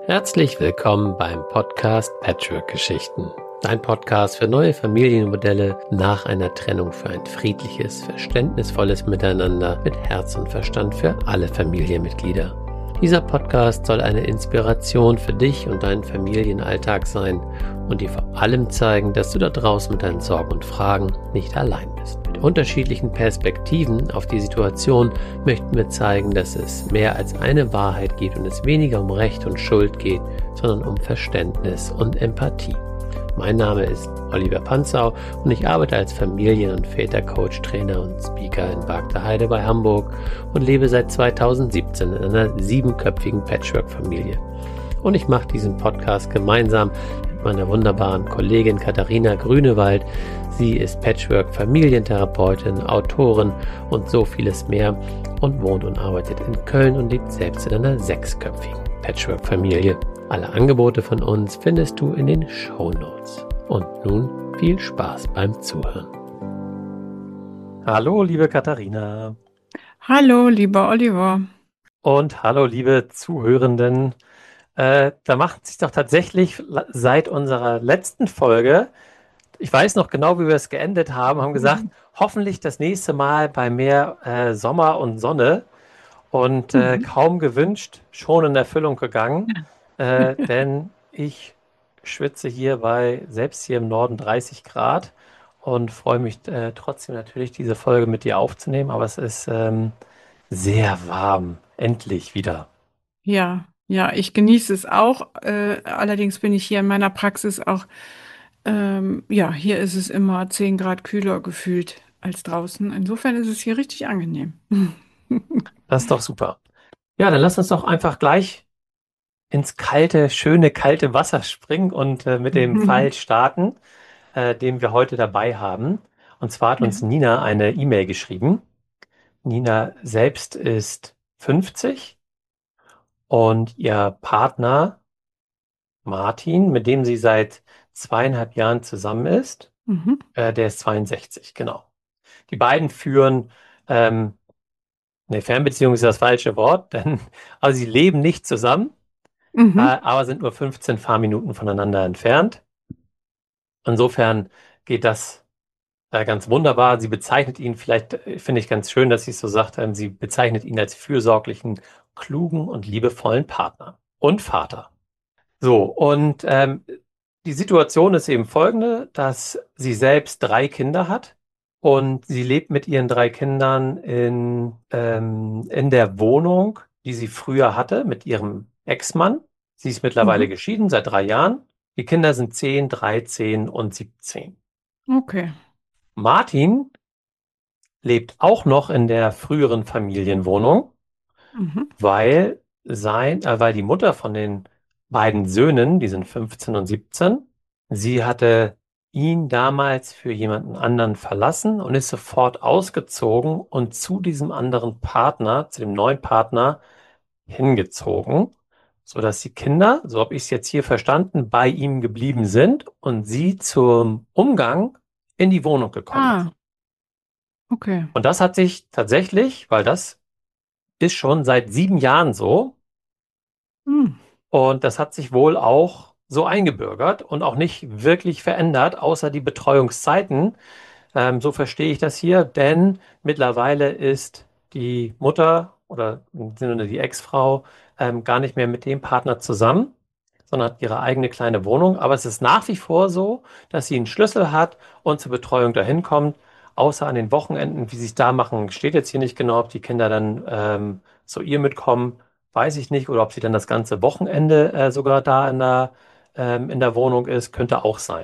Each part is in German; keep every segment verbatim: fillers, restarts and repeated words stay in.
Herzlich willkommen beim Podcast Patchwork-Geschichten. Dein Podcast für neue Familienmodelle nach einer Trennung für ein friedliches, verständnisvolles Miteinander mit Herz und Verstand für alle Familienmitglieder. Dieser Podcast soll eine Inspiration für dich und deinen Familienalltag sein und dir vor allem zeigen, dass du da draußen mit deinen Sorgen und Fragen nicht allein bist. Mit unterschiedlichen Perspektiven auf die Situation möchten wir zeigen, dass es mehr als eine Wahrheit gibt und es weniger um Recht und Schuld geht, sondern um Verständnis und Empathie. Mein Name ist Oliver Panzau und ich arbeite als Familien- und Vätercoach, Trainer und Speaker in Bargteheide bei Hamburg und lebe seit zweitausendsiebzehn in einer siebenköpfigen Patchwork-Familie. Und ich mache diesen Podcast gemeinsam mit meiner wunderbaren Kollegin Katharina Grünewald. Sie ist Patchwork-Familientherapeutin, Autorin und so vieles mehr und wohnt und arbeitet in Köln und lebt selbst in einer sechsköpfigen Patchwork-Familie. Alle Angebote von uns findest du in den Shownotes. Und nun viel Spaß beim Zuhören. Hallo, liebe Katharina. Hallo, lieber Oliver. Und hallo, liebe Zuhörenden. Äh, da macht sich doch tatsächlich seit unserer letzten Folge, ich weiß noch genau, wie wir es geendet haben, haben gesagt, mhm. hoffentlich das nächste Mal bei mehr äh, Sommer und Sonne. Und äh, mhm. kaum gewünscht, schon in Erfüllung gegangen. Äh, denn ich schwitze hier bei, selbst hier im Norden, dreißig Grad und freue mich äh, trotzdem natürlich, diese Folge mit dir aufzunehmen. Aber es ist ähm, sehr warm, endlich wieder. Ja, ja, ich genieße es auch. Äh, allerdings bin ich hier in meiner Praxis auch, ähm, ja, hier ist es immer zehn Grad kühler gefühlt als draußen. Insofern ist es hier richtig angenehm. Das ist doch super. Ja, dann lass uns doch einfach gleich ins kalte, schöne, kalte Wasser springen und äh, mit dem Fall starten, äh, den wir heute dabei haben. Und zwar hat uns Ja. Nina eine E-Mail geschrieben. Nina selbst ist fünfzig und ihr Partner Martin, mit dem sie seit zweieinhalb Jahren zusammen ist, Mhm. äh, der ist zweiundsechzig, genau. Die beiden führen, ähm, ne, Fernbeziehung ist das falsche Wort, denn also sie leben nicht zusammen, äh, Mhm. aber sind nur fünfzehn Fahrminuten voneinander entfernt. Insofern geht das äh, ganz wunderbar. Sie bezeichnet ihn, vielleicht äh, finde ich ganz schön, dass sie es so sagt, ähm, sie bezeichnet ihn als fürsorglichen, klugen und liebevollen Partner und Vater. So, und ähm, die Situation ist eben folgende, dass sie selbst drei Kinder hat und sie lebt mit ihren drei Kindern in, ähm, in der Wohnung, die sie früher hatte mit ihrem Ex-Mann. Sie ist mittlerweile Mhm. geschieden, seit drei Jahren. Die Kinder sind zehn, dreizehn und siebzehn. Okay. Martin lebt auch noch in der früheren Familienwohnung, Mhm. weil sein, äh, weil die Mutter von den beiden Söhnen, die sind fünfzehn und siebzehn, sie hatte ihn damals für jemanden anderen verlassen und ist sofort ausgezogen und zu diesem anderen Partner, zu dem neuen Partner, hingezogen, sodass die Kinder, so habe ich es jetzt hier verstanden, bei ihm geblieben sind und sie zum Umgang in die Wohnung gekommen ist. Ah, okay. Und das hat sich tatsächlich, weil das ist schon seit sieben Jahren so, Hm. und das hat sich wohl auch so eingebürgert und auch nicht wirklich verändert, außer die Betreuungszeiten. Ähm, so verstehe ich das hier, denn mittlerweile ist die Mutter oder im Sinne die Ex-Frau ähm, gar nicht mehr mit dem Partner zusammen, sondern hat ihre eigene kleine Wohnung. Aber es ist nach wie vor so, dass sie einen Schlüssel hat und zur Betreuung dahin kommt, außer an den Wochenenden. Wie sie es da machen, steht jetzt hier nicht genau, ob die Kinder dann ähm, zu ihr mitkommen, weiß ich nicht. Oder ob sie dann das ganze Wochenende äh, sogar da in der, ähm, in der Wohnung ist, könnte auch sein.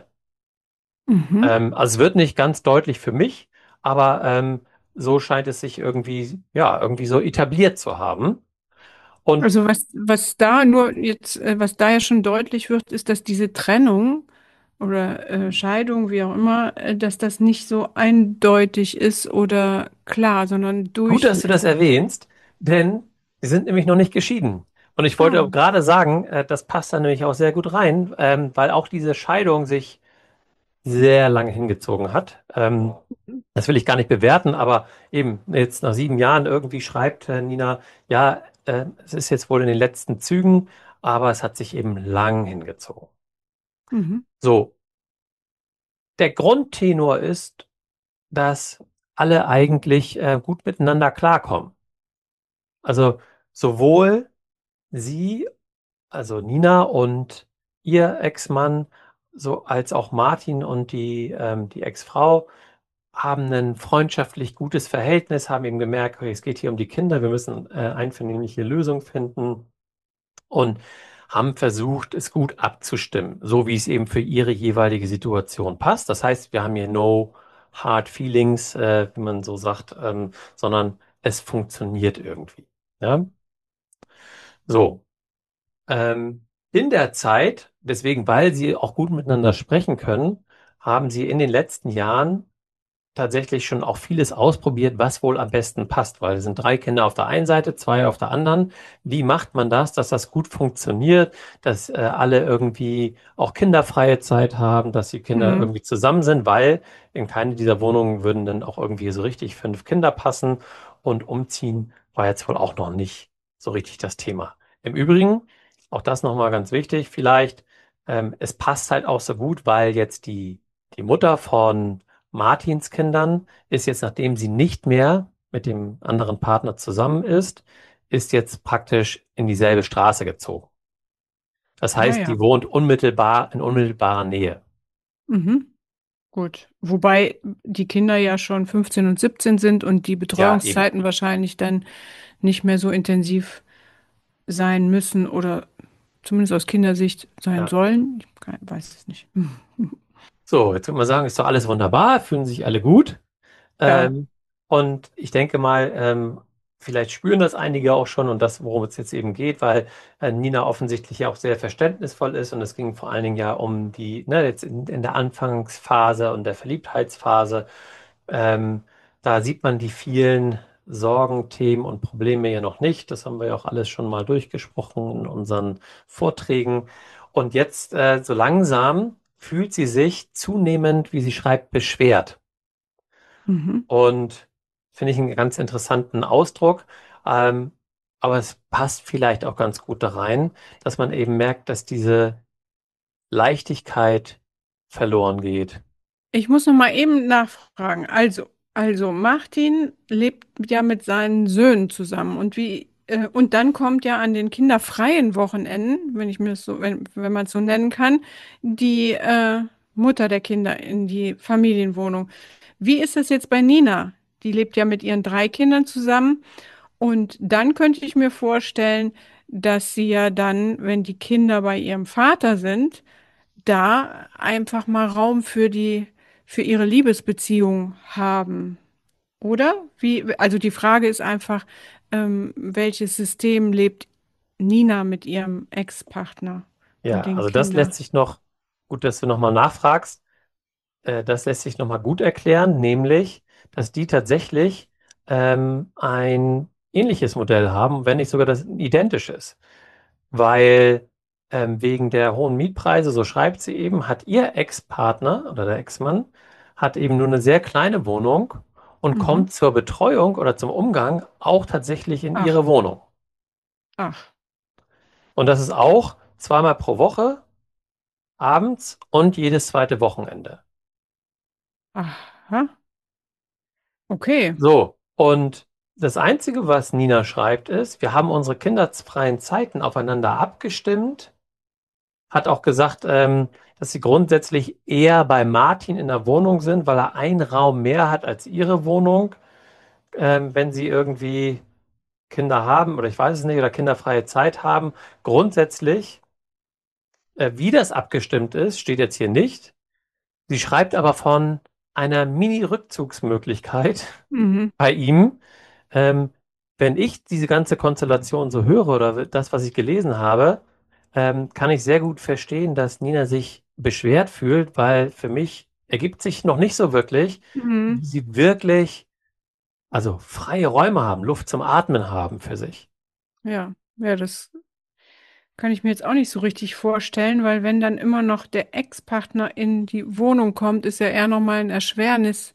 Mhm. Ähm, also es wird nicht ganz deutlich für mich, aber ähm, so scheint es sich irgendwie, ja, irgendwie so etabliert zu haben. Und Also was, was da nur jetzt, äh, was da ja schon deutlich wird, ist, dass diese Trennung oder äh, Scheidung, wie auch immer, äh, dass das nicht so eindeutig ist oder klar, sondern gut, dass du das durchlässig. erwähnst, denn sie sind nämlich noch nicht geschieden. Und ich wollte Ah, auch gerade sagen, äh, das passt da nämlich auch sehr gut rein, ähm, weil auch diese Scheidung sich sehr lange hingezogen hat. Ähm, das will ich gar nicht bewerten, aber eben jetzt nach sieben Jahren irgendwie schreibt äh, Nina, ja, äh, es ist jetzt wohl in den letzten Zügen aber es hat sich eben lang hingezogen. Mhm. So, der Grundtenor ist, dass alle eigentlich äh, gut miteinander klarkommen. Also sowohl sie, also Nina und ihr Ex-Mann, so als auch Martin und die, ähm, die Ex-Frau haben ein freundschaftlich gutes Verhältnis, haben eben gemerkt, okay, es geht hier um die Kinder, wir müssen äh, einvernehmliche Lösung finden und haben versucht, es gut abzustimmen, so wie es eben für ihre jeweilige Situation passt. Das heißt, wir haben hier no hard feelings, äh, wie man so sagt, ähm, sondern es funktioniert irgendwie. Ja? So. Ähm, in der Zeit, deswegen, weil sie auch gut miteinander sprechen können, haben sie in den letzten Jahren tatsächlich schon auch vieles ausprobiert, was wohl am besten passt, weil es sind drei Kinder auf der einen Seite, zwei auf der anderen. Wie macht man das, dass das gut funktioniert, dass äh, alle irgendwie auch kinderfreie Zeit haben, dass die Kinder Mhm. irgendwie zusammen sind, weil in keine dieser Wohnungen würden dann auch irgendwie so richtig fünf Kinder passen und umziehen war jetzt wohl auch noch nicht so richtig das Thema. Im Übrigen, auch das nochmal ganz wichtig, vielleicht, ähm, es passt halt auch so gut, weil jetzt die, die Mutter von Martins Kindern ist jetzt, nachdem sie nicht mehr mit dem anderen Partner zusammen ist, ist jetzt praktisch in dieselbe Straße gezogen. Das Ah heißt, ja. die wohnt unmittelbar in unmittelbarer Nähe. Mhm. Gut. Wobei die Kinder ja schon fünfzehn und siebzehn sind und die Ja, eben. Betreuungszeiten wahrscheinlich dann nicht mehr so intensiv sein müssen oder zumindest aus Kindersicht sein Ja. sollen. Ich kann- weiß es nicht. So, jetzt würde man sagen, ist doch alles wunderbar, fühlen sich alle gut. Ja. Ähm, und ich denke mal, ähm, vielleicht spüren das einige auch schon und das, worum es jetzt eben geht, weil äh, Nina offensichtlich ja auch sehr verständnisvoll ist und es ging vor allen Dingen ja um die, ne, jetzt in, in der Anfangsphase und der Verliebtheitsphase. Ähm, Da sieht man die vielen Sorgen, Themen und Probleme ja noch nicht. Das haben wir ja auch alles schon mal durchgesprochen in unseren Vorträgen. Und jetzt äh, so langsam fühlt sie sich zunehmend, wie sie schreibt, beschwert. Mhm. Und finde ich einen ganz interessanten Ausdruck. Ähm, aber es passt vielleicht auch ganz gut da rein, dass man eben merkt, dass diese Leichtigkeit verloren geht. Ich muss noch mal eben nachfragen. Also, also Martin lebt ja mit seinen Söhnen zusammen und wie äh, und dann kommt ja an den kinderfreien Wochenenden, wenn ich mir das so, wenn, wenn man es so nennen kann, die äh, Mutter der Kinder in die Familienwohnung. Wie ist das jetzt bei Nina? Die lebt ja mit ihren drei Kindern zusammen und dann könnte ich mir vorstellen, dass sie ja dann, wenn die Kinder bei ihrem Vater sind, da einfach mal Raum für die, für ihre Liebesbeziehung haben, oder? Wie, also die Frage ist einfach, ähm, welches System lebt Nina mit ihrem Ex-Partner und Ja, den also das lässt Kindern? sich noch, gut, dass du nochmal nachfragst, äh, das lässt sich nochmal gut erklären, nämlich, dass die tatsächlich ähm, ein ähnliches Modell haben, wenn nicht sogar das identisches. Weil ähm, wegen der hohen Mietpreise, so schreibt sie eben, hat ihr Ex-Partner oder der Ex-Mann hat eben nur eine sehr kleine Wohnung und Mhm. kommt zur Betreuung oder zum Umgang auch tatsächlich in ihre Ach, Wohnung. ach, Und das ist auch zweimal pro Woche, abends und jedes zweite Wochenende. aha, okay. So, und das Einzige, was Nina schreibt, ist, wir haben unsere kinderfreien Zeiten aufeinander abgestimmt. Hat auch gesagt, ähm, dass sie grundsätzlich eher bei Martin in der Wohnung sind, weil er einen Raum mehr hat als ihre Wohnung. Ähm, wenn sie irgendwie Kinder haben oder ich weiß es nicht, oder kinderfreie Zeit haben. Grundsätzlich, äh, wie das abgestimmt ist, steht jetzt hier nicht. Sie schreibt aber von einer Mini-Rückzugsmöglichkeit Mhm. bei ihm. Ähm, Wenn ich diese ganze Konstellation so höre oder das, was ich gelesen habe, ähm, kann ich sehr gut verstehen, dass Nina sich beschwert fühlt, weil für mich ergibt sich noch nicht so wirklich, Mhm. wie sie wirklich, also freie Räume haben, Luft zum Atmen haben für sich. Ja, ja, das kann ich mir jetzt auch nicht so richtig vorstellen, weil wenn dann immer noch der Ex-Partner in die Wohnung kommt, ist ja eher nochmal ein Erschwernis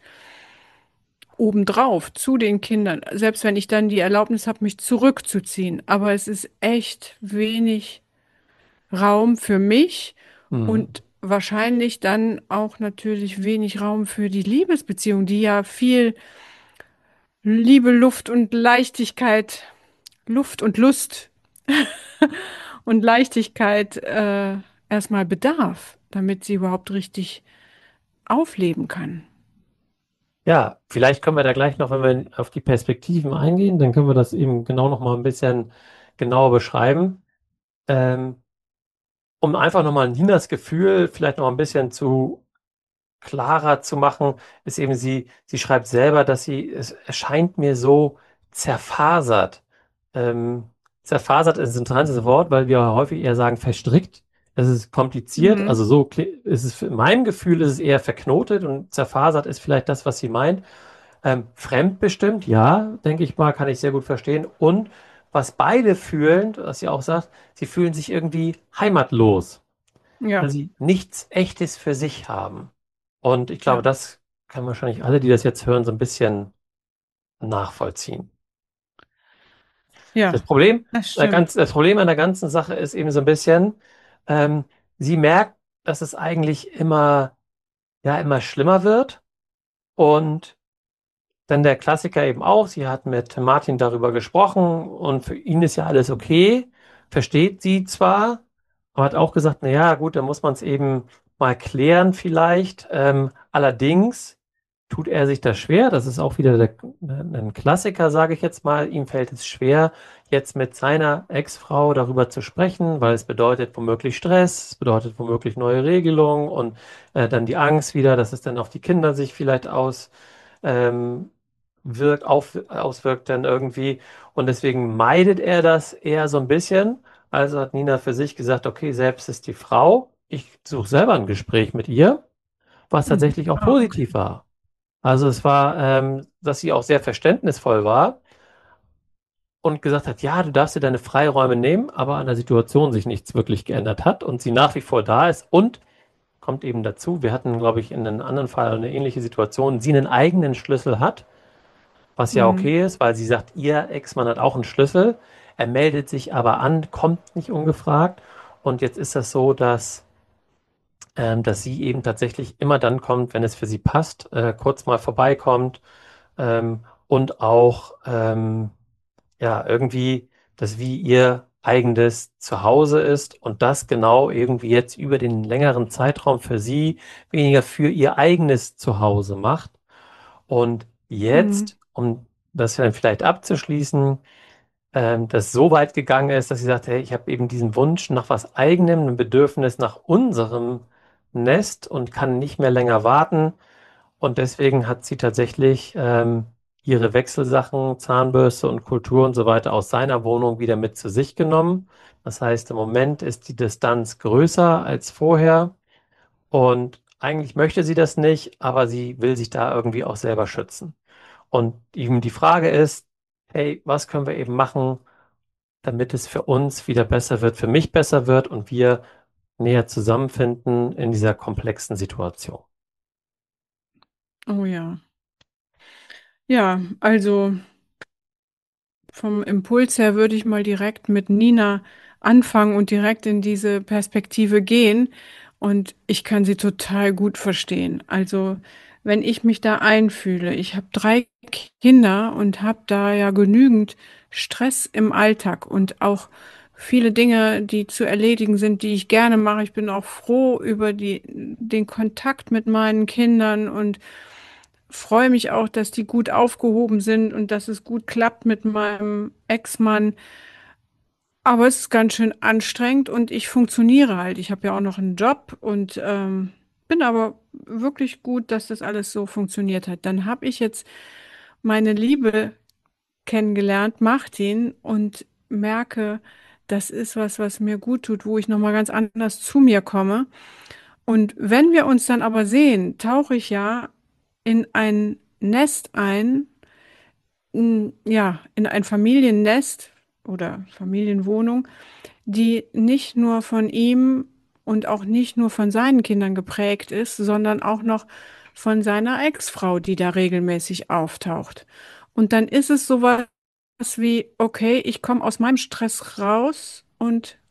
obendrauf zu den Kindern. Selbst wenn ich dann die Erlaubnis habe, mich zurückzuziehen. Aber es ist echt wenig. Raum für mich Mhm. und wahrscheinlich dann auch natürlich wenig Raum für die Liebesbeziehung, die ja viel Liebe, Luft und Leichtigkeit, Luft und Lust und Leichtigkeit äh, erstmal bedarf, damit sie überhaupt richtig aufleben kann. Ja, vielleicht können wir da gleich noch, wenn wir auf die Perspektiven eingehen, dann können wir das eben genau noch mal ein bisschen genauer beschreiben. Ähm, um einfach nochmal Ninas Gefühl vielleicht noch ein bisschen zu klarer zu machen, ist eben sie, sie schreibt selber, dass sie, es erscheint mir so zerfasert. Ähm, zerfasert ist ein interessantes Wort, weil wir häufig eher sagen verstrickt. Es ist kompliziert, Mhm. also so kli- ist es, in meinem Gefühl ist es eher verknotet und zerfasert ist vielleicht das, was sie meint. Ähm, fremdbestimmt, ja, denke ich mal, kann ich sehr gut verstehen. Und was beide fühlen, was sie auch sagt, sie fühlen sich irgendwie heimatlos, weil Ja, sie nichts Echtes für sich haben. Und ich glaube, ja, das können wahrscheinlich alle, die das jetzt hören, so ein bisschen nachvollziehen. Das ja, Problem, das äh, ganz, stimmt. das Problem an der ganzen Sache ist eben so ein bisschen, ähm, sie merkt, dass es eigentlich immer, ja, immer schlimmer wird. Und dann der Klassiker eben auch, sie hat mit Martin darüber gesprochen und für ihn ist ja alles okay, versteht sie zwar, aber hat auch gesagt, na ja, gut, dann muss man es eben mal klären vielleicht. Ähm, allerdings tut er sich das schwer, das ist auch wieder der, ein Klassiker, sage ich jetzt mal, ihm fällt es schwer, jetzt mit seiner Ex-Frau darüber zu sprechen, weil es bedeutet womöglich Stress, es bedeutet womöglich neue Regelungen und äh, dann die Angst wieder, dass es dann auf die Kinder sich vielleicht aus ähm, wirkt, auf, auswirkt dann irgendwie. Und deswegen meidet er das eher so ein bisschen. Also hat Nina für sich gesagt, okay, selbst ist die Frau. Ich suche selber ein Gespräch mit ihr, was Mhm. tatsächlich auch Ah, okay. positiv war. Also es war, ähm, dass sie auch sehr verständnisvoll war und gesagt hat, ja, du darfst dir deine Freiräume nehmen, aber an der Situation sich nichts wirklich geändert hat und sie nach wie vor da ist. Und kommt eben dazu, wir hatten, glaube ich, in einem anderen Fall eine ähnliche Situation, sie einen eigenen Schlüssel hat, was ja Mhm. okay ist, weil sie sagt, ihr Ex-Mann hat auch einen Schlüssel. Er meldet sich aber an, kommt nicht ungefragt. Und jetzt ist das so, dass, ähm, dass sie eben tatsächlich immer dann kommt, wenn es für sie passt, äh, kurz mal vorbeikommt ähm, und auch ähm, ja irgendwie das wie ihr eigenes Zuhause ist und das genau irgendwie jetzt über den längeren Zeitraum für sie weniger für ihr eigenes Zuhause macht. Und Mhm. jetzt, um das dann vielleicht abzuschließen, ähm, das so weit gegangen ist, dass sie sagt, hey, ich habe eben diesen Wunsch nach was Eigenem, ein Bedürfnis nach unserem Nest und kann nicht mehr länger warten. Und deswegen hat sie tatsächlich ähm, ihre Wechselsachen, Zahnbürste und Kultur und so weiter aus seiner Wohnung wieder mit zu sich genommen. Das heißt, im Moment ist die Distanz größer als vorher. Und eigentlich möchte sie das nicht, aber sie will sich da irgendwie auch selber schützen. Und eben die Frage ist, hey, was können wir eben machen, damit es für uns wieder besser wird, für mich besser wird und wir näher zusammenfinden in dieser komplexen Situation? Oh ja. Ja, also vom Impuls her würde ich mal direkt mit Nina anfangen und direkt in diese Perspektive gehen. Und ich kann sie total gut verstehen. Also wenn ich mich da einfühle, ich habe drei Kinder und habe da ja genügend Stress im Alltag und auch viele Dinge, die zu erledigen sind, die ich gerne mache. Ich bin auch froh über die, den Kontakt mit meinen Kindern und freue mich auch, dass die gut aufgehoben sind und dass es gut klappt mit meinem Ex-Mann. Aber es ist ganz schön anstrengend und ich funktioniere halt. Ich habe ja auch noch einen Job und ähm, bin aber wirklich gut, dass das alles so funktioniert hat. Dann habe ich jetzt meine Liebe kennengelernt, Martin, und merke, das ist was, was mir gut tut, wo ich nochmal ganz anders zu mir komme. Und wenn wir uns dann aber sehen, tauche ich ja in ein Nest ein, n- ja, in ein Familiennest oder Familienwohnung, die nicht nur von ihm und auch nicht nur von seinen Kindern geprägt ist, sondern auch noch von seiner Ex-Frau, die da regelmäßig auftaucht. Und dann ist es sowas wie, okay, ich komme aus meinem Stress raus und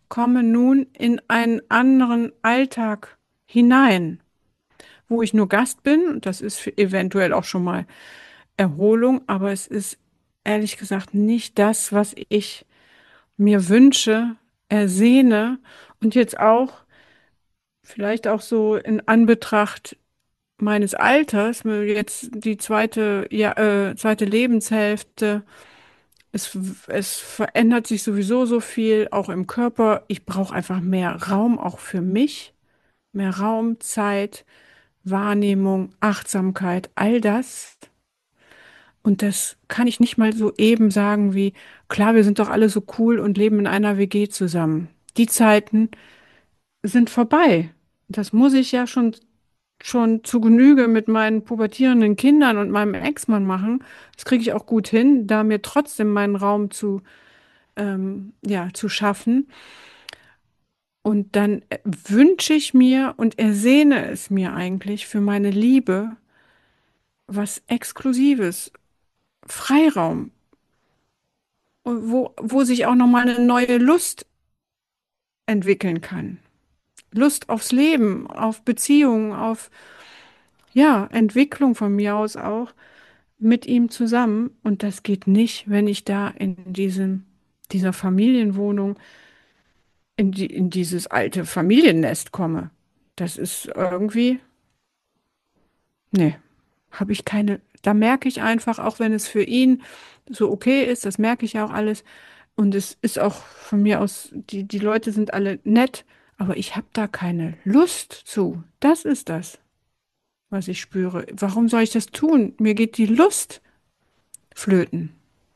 komme nun in einen anderen Alltag hinein, wo ich nur Gast bin. Und das ist für eventuell auch schon mal Erholung, aber es ist ehrlich gesagt nicht das, was ich mir wünsche, ersehne und jetzt auch vielleicht auch so in Anbetracht meines Alters, jetzt die zweite, ja, äh, zweite Lebenshälfte. Es, es verändert sich sowieso so viel, auch im Körper. Ich brauche einfach mehr Raum, auch für mich. Mehr Raum, Zeit, Wahrnehmung, Achtsamkeit, all das. Und das kann ich nicht mal so eben sagen wie, klar, wir sind doch alle so cool und leben in einer W G zusammen. Die Zeiten sind vorbei. Das muss ich ja schon, schon zu Genüge mit meinen pubertierenden Kindern und meinem Ex-Mann machen. Das kriege ich auch gut hin, da mir trotzdem meinen Raum zu, ähm, ja, zu schaffen. Und dann äh, wünsche ich mir und ersehne es mir eigentlich für meine Liebe was Exklusives, Freiraum, wo, wo sich auch nochmal eine neue Lust entwickeln kann. Lust aufs Leben, auf Beziehungen, auf, ja, Entwicklung von mir aus auch mit ihm zusammen. Und das geht nicht, wenn ich da in diesem, dieser Familienwohnung, in die, in dieses alte Familiennest komme. Das ist irgendwie, nee, habe ich keine, da merke ich einfach, auch wenn es für ihn so okay ist, das merke ich ja auch alles. Und es ist auch von mir aus, die, die Leute sind alle nett, aber ich habe da keine Lust zu. Das ist das, was ich spüre. Warum soll ich das tun? Mir geht die Lust flöten.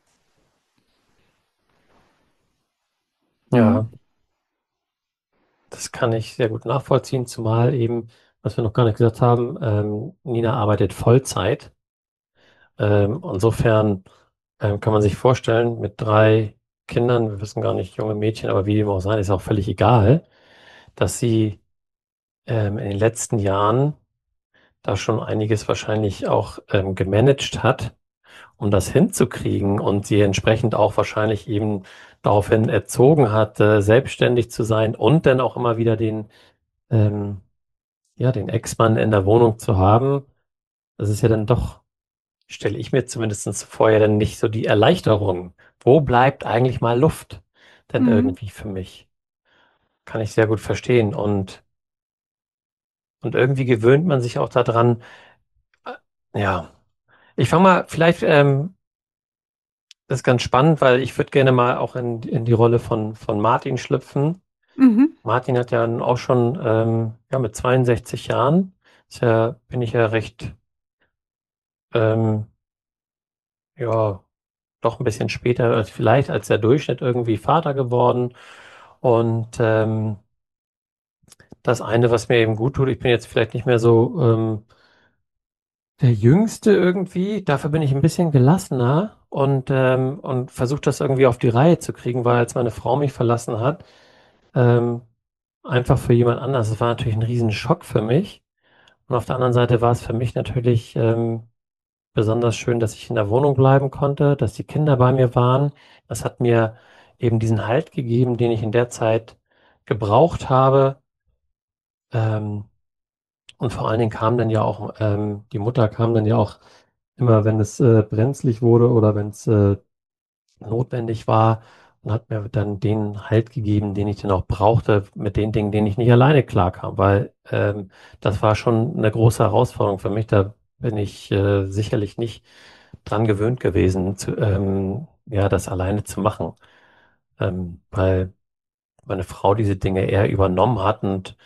Ja. Ja, das kann ich sehr gut nachvollziehen, zumal eben, was wir noch gar nicht gesagt haben, ähm, Nina arbeitet Vollzeit. Ähm, insofern ähm, kann man sich vorstellen, mit drei Kindern, wir wissen gar nicht, junge Mädchen, aber wie dem auch sein, ist auch völlig egal, dass sie ähm, in den letzten Jahren da schon einiges wahrscheinlich auch ähm, gemanagt hat, um das hinzukriegen und sie entsprechend auch wahrscheinlich eben daraufhin erzogen hat, äh, selbstständig zu sein und dann auch immer wieder den, ähm, ja, den Ex-Mann in der Wohnung zu haben. Das ist ja dann doch, stelle ich mir zumindest vorher dann nicht so die Erleichterung. Wo bleibt eigentlich mal Luft denn Mhm. irgendwie für mich? Kann ich sehr gut verstehen. Und, und irgendwie gewöhnt man sich auch daran, äh, ja. Ich fange mal, vielleicht, ähm, das ist ganz spannend, weil ich würde gerne mal auch in, in die Rolle von, von Martin schlüpfen. Mhm. Martin hat ja nun auch schon, ähm, ja, mit zweiundsechzig Jahren, ist ja, bin ich ja recht, ähm, ja, doch ein bisschen später als vielleicht als der Durchschnitt irgendwie Vater geworden. Und ähm, das eine, was mir eben gut tut, ich bin jetzt vielleicht nicht mehr so ähm, der Jüngste irgendwie, dafür bin ich ein bisschen gelassener und, ähm, und versuche das irgendwie auf die Reihe zu kriegen, weil als meine Frau mich verlassen hat, ähm, einfach für jemand anders, das war natürlich ein Riesenschock für mich. Und auf der anderen Seite war es für mich natürlich ähm, besonders schön, dass ich in der Wohnung bleiben konnte, dass die Kinder bei mir waren. Das hat mir eben diesen Halt gegeben, den ich in der Zeit gebraucht habe. Ähm, und vor allen Dingen kam dann ja auch, ähm, die Mutter kam dann ja auch immer, wenn es äh, brenzlig wurde oder wenn es äh, notwendig war und hat mir dann den Halt gegeben, den ich dann auch brauchte, mit den Dingen, denen ich nicht alleine klarkam, weil ähm, das war schon eine große Herausforderung für mich. Da bin ich äh, sicherlich nicht dran gewöhnt gewesen, zu, ähm, ja, das alleine zu machen, ähm, weil meine Frau diese Dinge eher übernommen hat und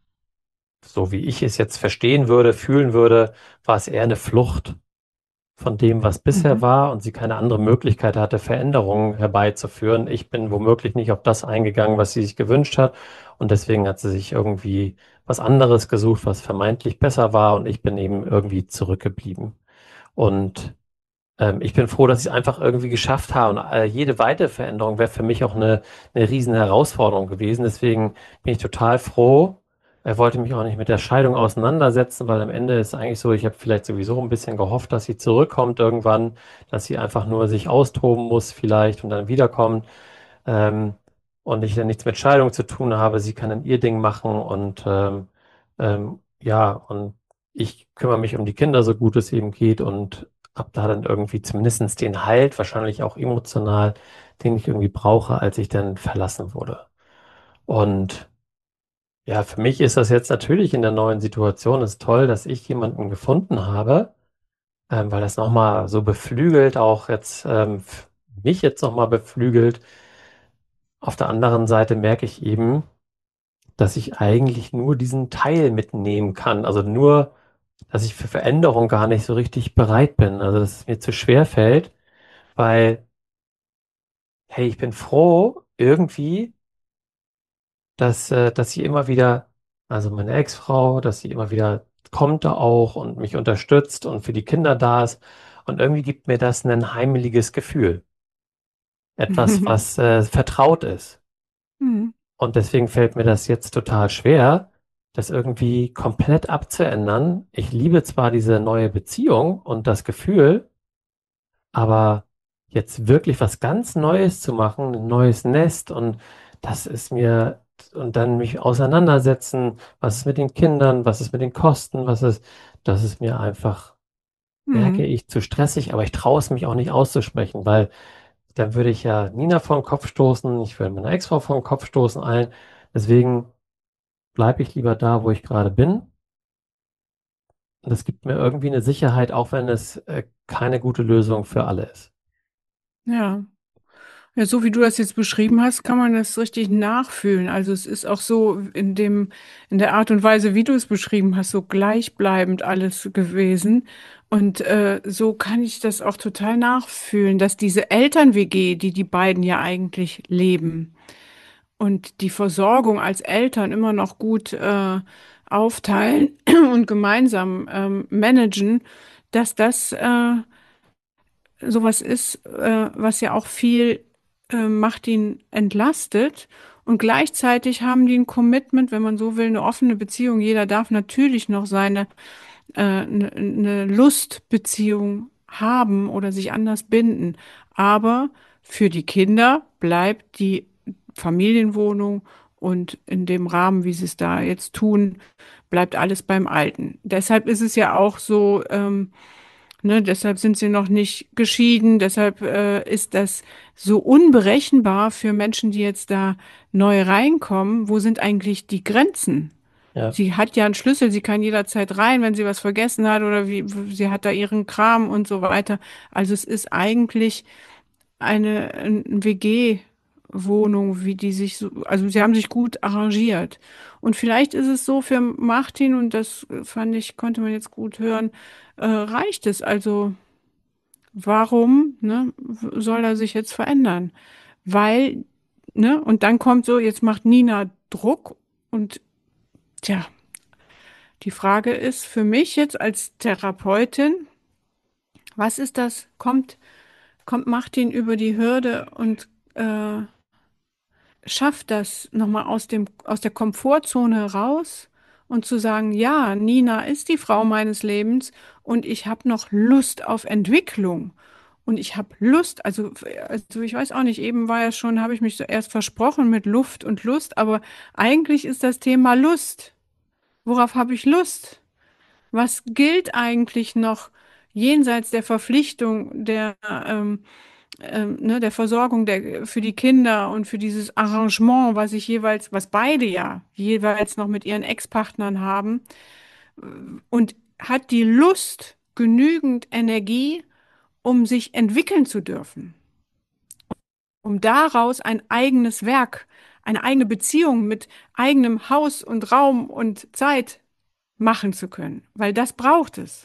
so wie ich es jetzt verstehen würde, fühlen würde, war es eher eine Flucht von dem, was bisher Mhm. war und sie keine andere Möglichkeit hatte, Veränderungen herbeizuführen. Ich bin womöglich nicht auf das eingegangen, was sie sich gewünscht hat und deswegen hat sie sich irgendwie was anderes gesucht, was vermeintlich besser war und ich bin eben irgendwie zurückgeblieben. Und ähm, ich bin froh, dass ich es einfach irgendwie geschafft habe. Und äh, jede weitere Veränderung wäre für mich auch eine, eine riesen Herausforderung gewesen. Deswegen bin ich total froh. Er wollte mich auch nicht mit der Scheidung auseinandersetzen, weil am Ende ist eigentlich so, ich habe vielleicht sowieso ein bisschen gehofft, dass sie zurückkommt irgendwann, dass sie einfach nur sich austoben muss vielleicht und dann wiederkommt. Ähm, und ich dann nichts mit Scheidung zu tun habe. Sie kann dann ihr Ding machen und ähm, ähm, ja, und ich kümmere mich um die Kinder, so gut es eben geht und habe da dann irgendwie zumindestens den Halt, wahrscheinlich auch emotional, den ich irgendwie brauche, als ich dann verlassen wurde. Und ja, für mich ist das jetzt natürlich in der neuen Situation ist toll, dass ich jemanden gefunden habe, ähm, weil das nochmal so beflügelt, auch jetzt ähm, mich jetzt nochmal beflügelt. Auf der anderen Seite merke ich eben, dass ich eigentlich nur diesen Teil mitnehmen kann. Also nur, dass ich für Veränderung gar nicht so richtig bereit bin. Also dass es mir zu schwer fällt, weil, hey, ich bin froh irgendwie, dass, äh, dass sie immer wieder, also meine Ex-Frau, dass sie immer wieder kommt da auch und mich unterstützt und für die Kinder da ist. Und irgendwie gibt mir das ein heimeliges Gefühl. Etwas, was äh, vertraut ist. Mhm. Und deswegen fällt mir das jetzt total schwer, das irgendwie komplett abzuändern. Ich liebe zwar diese neue Beziehung und das Gefühl, aber jetzt wirklich was ganz Neues zu machen, ein neues Nest und das ist mir, und dann mich auseinandersetzen, was ist mit den Kindern, was ist mit den Kosten, was ist, das ist mir einfach, merke Mhm. ich, zu stressig, aber ich traue es mich auch nicht auszusprechen, weil dann würde ich ja Nina vor den Kopf stoßen, ich würde meiner Ex-Frau vor den Kopf stoßen, allen. Deswegen bleibe ich lieber da, wo ich gerade bin. Und das gibt mir irgendwie eine Sicherheit, auch wenn es äh, keine gute Lösung für alle ist. Ja. Ja, so wie du das jetzt beschrieben hast, kann man das richtig nachfühlen. Also es ist auch so in dem, in der Art und Weise, wie du es beschrieben hast, so gleichbleibend alles gewesen. Und äh, so kann ich das auch total nachfühlen, dass diese Eltern-W G, die die beiden ja eigentlich leben und die Versorgung als Eltern immer noch gut äh, aufteilen und gemeinsam ähm, managen, dass das äh, sowas ist, äh, was ja auch viel äh, macht ihn entlastet. Und gleichzeitig haben die ein Commitment, wenn man so will, eine offene Beziehung. Jeder darf natürlich noch seine äh, eine, eine Lustbeziehung haben oder sich anders binden. Aber für die Kinder bleibt die Familienwohnung und in dem Rahmen, wie sie es da jetzt tun, bleibt alles beim Alten. Deshalb ist es ja auch so, ähm, ne, deshalb sind sie noch nicht geschieden, deshalb äh, ist das so unberechenbar für Menschen, die jetzt da neu reinkommen. Wo sind eigentlich die Grenzen? Ja, Sie hat ja einen Schlüssel, sie kann jederzeit rein, wenn sie was vergessen hat oder wie, sie hat da ihren Kram und so weiter. Also es ist eigentlich eine, eine W G-Wohnung, wie die sich so, also sie haben sich gut arrangiert. Und vielleicht ist es so für Martin, und das fand ich, konnte man jetzt gut hören, äh, reicht es. Also warum, ne, soll er sich jetzt verändern? Weil, ne, und dann kommt so, jetzt macht Nina Druck und tja, die Frage ist für mich jetzt als Therapeutin, was ist das? Kommt, kommt Martin über die Hürde und äh, schafft das nochmal aus dem, aus der Komfortzone raus und zu sagen, ja, Nina ist die Frau meines Lebens und ich habe noch Lust auf Entwicklung. Und ich habe Lust, also, also ich weiß auch nicht, eben war ja schon, habe ich mich so erst versprochen mit Luft und Lust, aber eigentlich ist das Thema Lust. Worauf habe ich Lust? Was gilt eigentlich noch jenseits der Verpflichtung der, ähm, ähm, ne, der Versorgung der, für die Kinder und für dieses Arrangement, was ich jeweils, was beide ja jeweils noch mit ihren Ex-Partnern haben, und hat die Lust, genügend Energie, um sich entwickeln zu dürfen, um daraus ein eigenes Werk, eine eigene Beziehung mit eigenem Haus und Raum und Zeit machen zu können, weil das braucht es.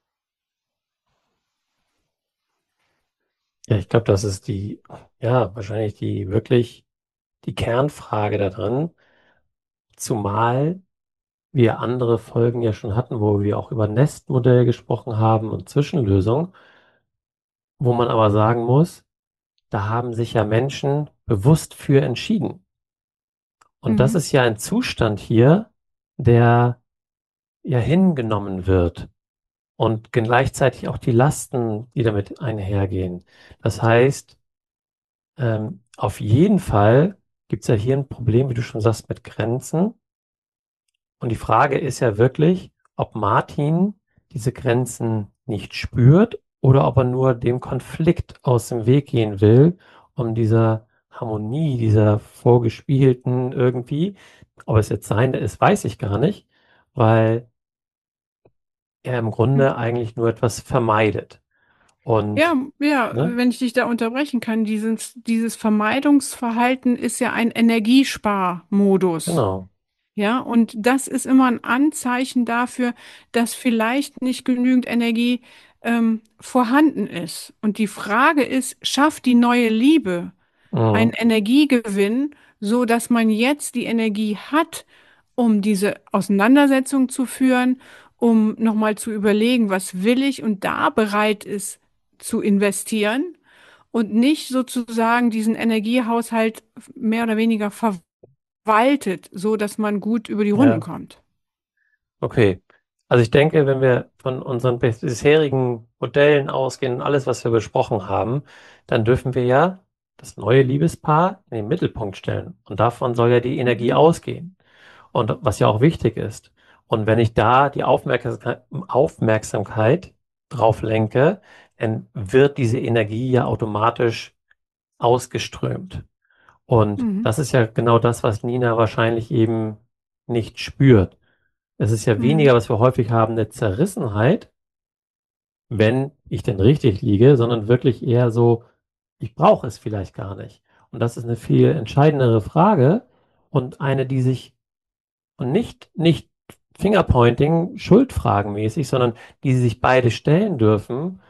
ja, ich glaube, das ist die, ja, wahrscheinlich die wirklich die Kernfrage da drin, zumal wir andere Folgen ja schon hatten, wo wir auch über Nestmodell gesprochen haben und Zwischenlösung, wo man aber sagen muss, da haben sich ja Menschen bewusst für entschieden. Und das Mhm. ist ja ein Zustand hier, der ja hingenommen wird und gleichzeitig auch die Lasten, die damit einhergehen. Das heißt, ähm, auf jeden Fall gibt es ja hier ein Problem, wie du schon sagst, mit Grenzen. Und die Frage ist ja wirklich, ob Martin diese Grenzen nicht spürt oder ob er nur dem Konflikt aus dem Weg gehen will, um dieser Harmonie, dieser vorgespielten irgendwie, ob es jetzt seine ist, weiß ich gar nicht, weil er im Grunde eigentlich nur etwas vermeidet. Ja, Und, ja, ne, wenn ich dich da unterbrechen kann, dieses, dieses Vermeidungsverhalten ist ja ein Energiesparmodus. genau, Ja, und das ist immer ein Anzeichen dafür, dass vielleicht nicht genügend Energie ähm, vorhanden ist. Und die Frage ist, schafft die neue Liebe einen mhm, Energiegewinn, so dass man jetzt die Energie hat, um diese Auseinandersetzung zu führen, um nochmal zu überlegen, was will ich und da bereit ist zu investieren und nicht sozusagen diesen Energiehaushalt mehr oder weniger verwaltet, so dass man gut über die Runden ja. kommt. Okay. Also ich denke, wenn wir von unseren bis- bisherigen Modellen ausgehen und alles, was wir besprochen haben, dann dürfen wir ja das neue Liebespaar in den Mittelpunkt stellen. Und davon soll ja die Energie Mhm. ausgehen. Und was ja auch wichtig ist. Und wenn ich da die Aufmerksamkeit, Aufmerksamkeit drauf lenke, dann wird diese Energie ja automatisch ausgeströmt. Und Mhm. das ist ja genau das, was Nina wahrscheinlich eben nicht spürt. Es ist ja Mhm. weniger, was wir häufig haben, eine Zerrissenheit, wenn ich denn richtig liege, sondern wirklich eher so, ich brauche es vielleicht gar nicht. Und das ist eine viel entscheidendere Frage und eine, die sich und nicht, nicht Fingerpointing, Schuldfragenmäßig, sondern die sich beide stellen dürfen.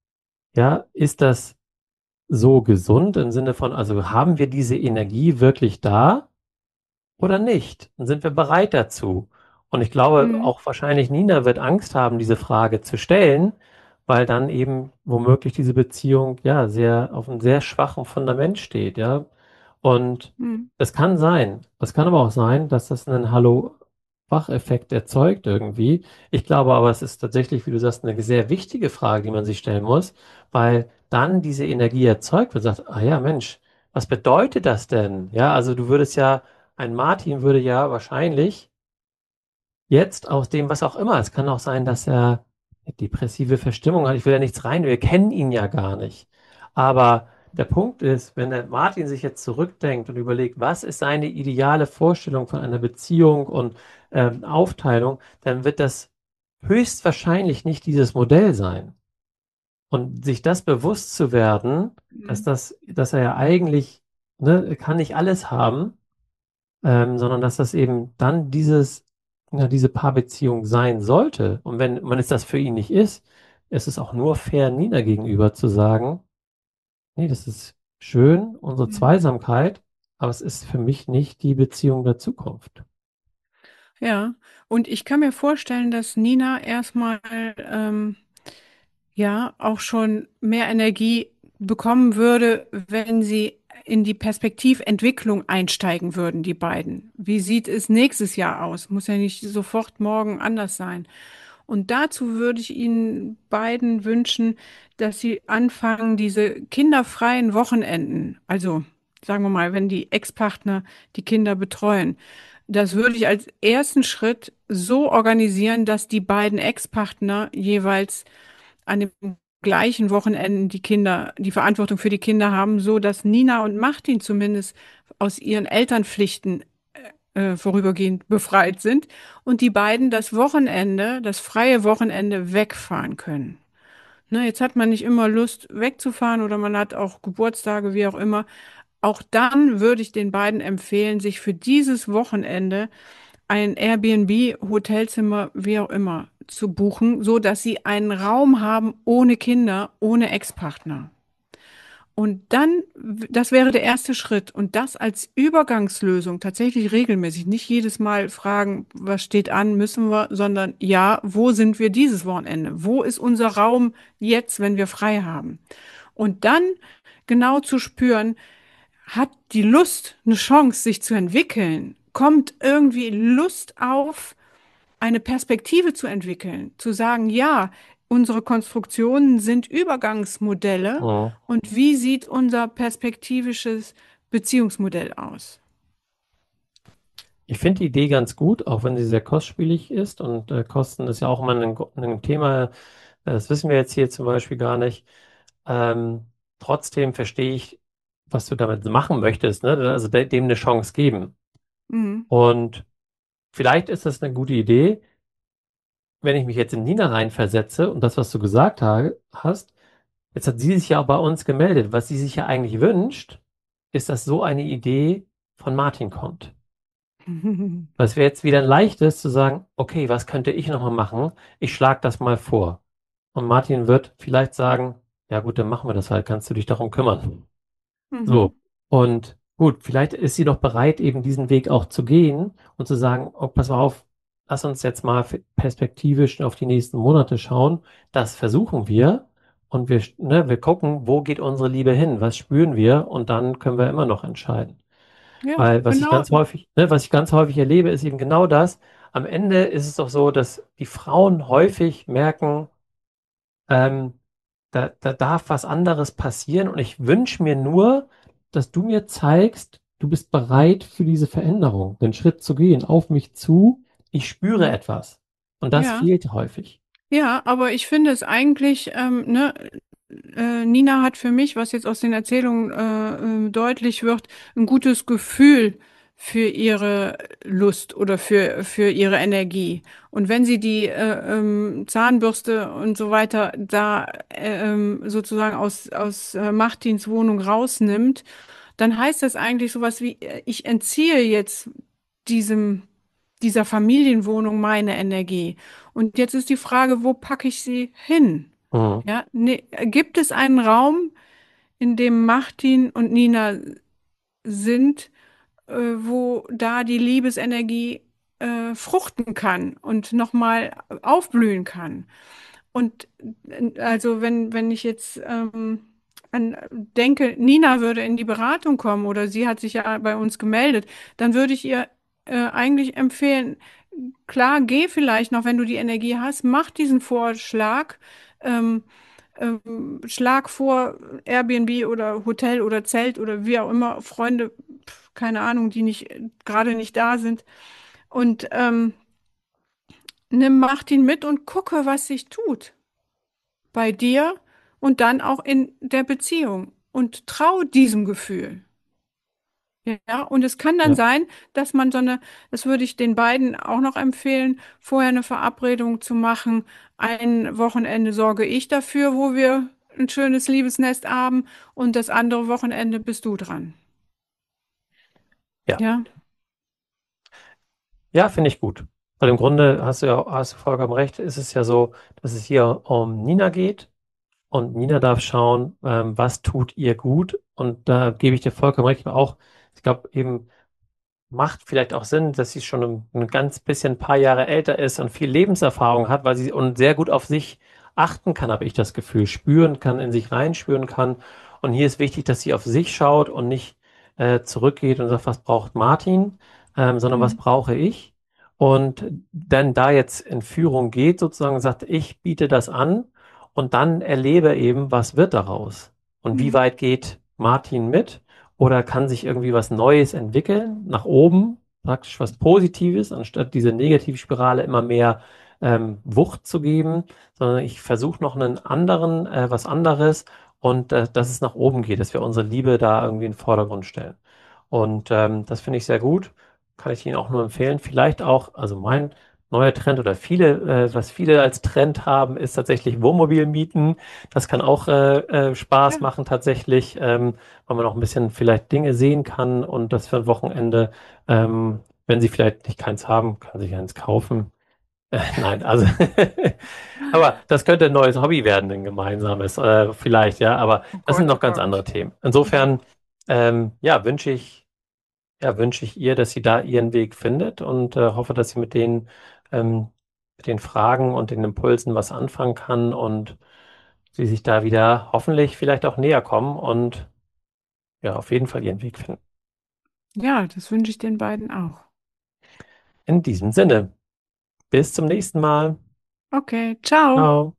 Ja, ist das so gesund im Sinne von, also haben wir diese Energie wirklich da? Oder nicht? Und sind wir bereit dazu? Und ich glaube, Mhm. auch wahrscheinlich Nina wird Angst haben, diese Frage zu stellen, weil dann eben womöglich diese Beziehung ja sehr auf einem sehr schwachen Fundament steht, ja. Und Mhm. es kann sein, es kann aber auch sein, dass das einen Hallo-Wach-Effekt erzeugt irgendwie. Ich glaube aber, es ist tatsächlich, wie du sagst, eine sehr wichtige Frage, die man sich stellen muss, weil dann diese Energie erzeugt wird, sagt, ah ja, Mensch, was bedeutet das denn? Ja, also du würdest ja ein Martin würde ja wahrscheinlich jetzt aus dem, was auch immer, es kann auch sein, dass er eine depressive Verstimmung hat. Ich will ja nichts rein, wir kennen ihn ja gar nicht. Aber der Punkt ist, wenn der Martin sich jetzt zurückdenkt und überlegt, was ist seine ideale Vorstellung von einer Beziehung und ähm, Aufteilung, dann wird das höchstwahrscheinlich nicht dieses Modell sein. Und sich das bewusst zu werden, dass Mhm. das, dass er ja eigentlich, ne, er kann nicht alles haben, ähm, sondern dass das eben dann dieses, ja, diese Paarbeziehung sein sollte. Und wenn, wenn es das für ihn nicht ist, ist es auch nur fair Nina gegenüber zu sagen, nee, das ist schön, unsere Mhm. Zweisamkeit, aber es ist für mich nicht die Beziehung der Zukunft. Ja, und ich kann mir vorstellen, dass Nina erstmal ähm, ja auch schon mehr Energie bekommen würde, wenn sie in die Perspektiventwicklung einsteigen würden, die beiden. Wie sieht es nächstes Jahr aus? Muss ja nicht sofort morgen anders sein. Und dazu würde ich Ihnen beiden wünschen, dass Sie anfangen, diese kinderfreien Wochenenden, also sagen wir mal, wenn die Ex-Partner die Kinder betreuen, das würde ich als ersten Schritt so organisieren, dass die beiden Ex-Partner jeweils an dem gleichen Wochenende die Kinder, die Verantwortung für die Kinder haben, so dass Nina und Martin zumindest aus ihren Elternpflichten äh, vorübergehend befreit sind und die beiden das Wochenende, das freie Wochenende wegfahren können. Ne, jetzt hat man nicht immer Lust wegzufahren oder man hat auch Geburtstage, wie auch immer. Auch dann würde ich den beiden empfehlen, sich für dieses Wochenende ein Airbnb, Hotelzimmer, wie auch immer, zu buchen, so dass sie einen Raum haben ohne Kinder, ohne Ex-Partner. Und dann, das wäre der erste Schritt. Und das als Übergangslösung tatsächlich regelmäßig. Nicht jedes Mal fragen, was steht an, müssen wir, sondern ja, wo sind wir dieses Wochenende? Wo ist unser Raum jetzt, wenn wir frei haben? Und dann genau zu spüren, hat die Lust eine Chance, sich zu entwickeln? Kommt irgendwie Lust auf, eine Perspektive zu entwickeln, zu sagen, ja, unsere Konstruktionen sind Übergangsmodelle Mhm. und wie sieht unser perspektivisches Beziehungsmodell aus? Ich finde die Idee ganz gut, auch wenn sie sehr kostspielig ist. Und äh, Kosten ist ja auch immer ein, ein Thema, das wissen wir jetzt hier zum Beispiel gar nicht. Ähm, Trotzdem verstehe ich, was du damit machen möchtest, ne? Also de dem eine Chance geben. Mhm. Und vielleicht ist das eine gute Idee, wenn ich mich jetzt in Nina reinversetze und das, was du gesagt ha hast. Jetzt hat sie sich ja auch bei uns gemeldet. Was sie sich ja eigentlich wünscht, ist, dass so eine Idee von Martin kommt. Was wäre jetzt wieder ein leichtes zu sagen, okay, was könnte ich nochmal machen? Ich schlage das mal vor. Und Martin wird vielleicht sagen, ja gut, dann machen wir das halt, kannst du dich darum kümmern. So. Mhm. Und gut, vielleicht ist sie doch bereit, eben diesen Weg auch zu gehen und zu sagen, oh, pass mal auf, lass uns jetzt mal perspektivisch auf die nächsten Monate schauen. Das versuchen wir und wir, ne, wir gucken, wo geht unsere Liebe hin? Was spüren wir? Und dann können wir immer noch entscheiden. Ja, Weil was ich genau. ganz häufig, ne, was ich ganz häufig erlebe, ist eben genau das. Am Ende ist es doch so, dass die Frauen häufig merken, ähm, da, da darf was anderes passieren und ich wünsche mir nur, dass du mir zeigst, du bist bereit für diese Veränderung, den Schritt zu gehen, auf mich zu. Ich spüre Mhm. etwas. Und das Ja. fehlt häufig. Ja, aber ich finde es eigentlich, ähm, ne, äh, Nina hat für mich, was jetzt aus den Erzählungen äh, äh, deutlich wird, ein gutes Gefühl für ihre Lust oder für, für ihre Energie. Und wenn sie die äh, ähm, Zahnbürste und so weiter da äh, ähm, sozusagen aus, aus äh, Martins Wohnung rausnimmt, dann heißt das eigentlich sowas wie, äh, ich entziehe jetzt diesem, dieser Familienwohnung meine Energie. Und jetzt ist die Frage, wo packe ich sie hin? Mhm. Ja, ne, gibt es einen Raum, in dem Martin und Nina sind, äh, wo da die Liebesenergie äh, fruchten kann und nochmal aufblühen kann? Und äh, also wenn, wenn ich jetzt ähm, an, denke, Nina würde in die Beratung kommen oder sie hat sich ja bei uns gemeldet, dann würde ich ihr äh, eigentlich empfehlen, klar, geh vielleicht noch, wenn du die Energie hast, mach diesen Vorschlag. Ähm, ähm, Schlag vor, Airbnb oder Hotel oder Zelt oder wie auch immer, Freunde, pf, keine Ahnung, die nicht gerade nicht da sind. Und ähm, nimm Martin mit und gucke, was sich tut bei dir und dann auch in der Beziehung und trau diesem Gefühl. Ja, und es kann dann Ja. sein, dass man so eine, das würde ich den beiden auch noch empfehlen, vorher eine Verabredung zu machen. Ein Wochenende sorge ich dafür, wo wir ein schönes Liebesnest haben und das andere Wochenende bist du dran. Ja, Ja, ja, finde ich gut. Weil im Grunde hast du ja, hast du vollkommen recht, ist es ja so, dass es hier um Nina geht und Nina darf schauen, ähm, was tut ihr gut. Und da gebe ich dir vollkommen recht. Auch, ich glaube eben, macht vielleicht auch Sinn, dass sie schon ein, ein ganz bisschen ein paar Jahre älter ist und viel Lebenserfahrung hat, weil sie und sehr gut auf sich achten kann, habe ich das Gefühl, spüren kann, in sich reinspüren kann. Und hier ist wichtig, dass sie auf sich schaut und nicht äh, zurückgeht und sagt, was braucht Martin, ähm, sondern was mhm. brauche ich? Und dann da jetzt in Führung geht, sozusagen sagt, ich biete das an und dann erlebe eben, was wird daraus? Und wie Mhm. weit geht Martin mit? Oder kann sich irgendwie was Neues entwickeln, nach oben, praktisch was Positives, anstatt diese Negativspirale immer mehr ähm, Wucht zu geben, sondern ich versuche noch einen anderen, äh, was anderes und äh, dass es nach oben geht, dass wir unsere Liebe da irgendwie in den Vordergrund stellen. Und ähm, das finde ich sehr gut, kann ich Ihnen auch nur empfehlen. Vielleicht auch, also mein neuer Trend oder viele, äh, was viele als Trend haben, ist tatsächlich Wohnmobil mieten. Das kann auch äh, äh, Spaß Ja, machen tatsächlich. Ähm, weil man auch ein bisschen vielleicht Dinge sehen kann und das für ein Wochenende, ähm, wenn sie vielleicht nicht keins haben, kann sich eins kaufen. Äh, nein, also, aber das könnte ein neues Hobby werden, ein gemeinsames, äh, vielleicht, ja, aber oh das sind Gott, noch oh ganz Gott. andere Themen. Ja. Insofern, ähm, ja, wünsche ich, ja, wünsche ich ihr, dass sie da ihren Weg findet und äh, hoffe, dass sie mit den, ähm, mit den Fragen und den Impulsen was anfangen kann und sie sich da wieder hoffentlich vielleicht auch näher kommen und ja, auf jeden Fall ihren Weg finden. Ja, das wünsche ich den beiden auch. In diesem Sinne, bis zum nächsten Mal. Okay, ciao. Ciao.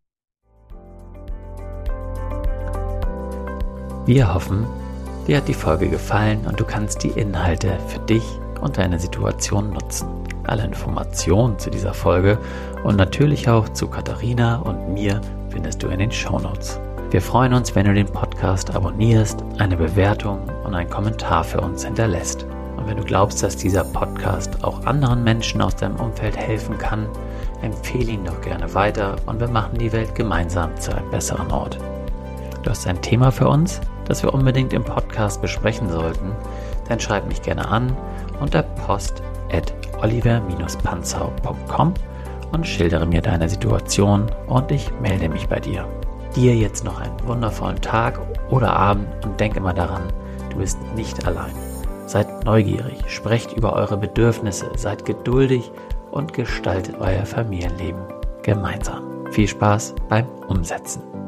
Wir hoffen, dir hat die Folge gefallen und du kannst die Inhalte für dich und deine Situation nutzen. Alle Informationen zu dieser Folge und natürlich auch zu Katharina und mir findest du in den Shownotes. Wir freuen uns, wenn du den Podcast abonnierst, eine Bewertung und einen Kommentar für uns hinterlässt. Und wenn du glaubst, dass dieser Podcast auch anderen Menschen aus deinem Umfeld helfen kann, empfehle ihn doch gerne weiter und wir machen die Welt gemeinsam zu einem besseren Ort. Du hast ein Thema für uns, das wir unbedingt im Podcast besprechen sollten, dann schreib mich gerne an unter post at oliver dash panzau punkt com und schildere mir deine Situation und ich melde mich bei dir. Dir jetzt noch einen wundervollen Tag oder Abend und denk immer daran, du bist nicht allein. Seid neugierig, sprecht über eure Bedürfnisse, seid geduldig und gestaltet euer Familienleben gemeinsam. Viel Spaß beim Umsetzen.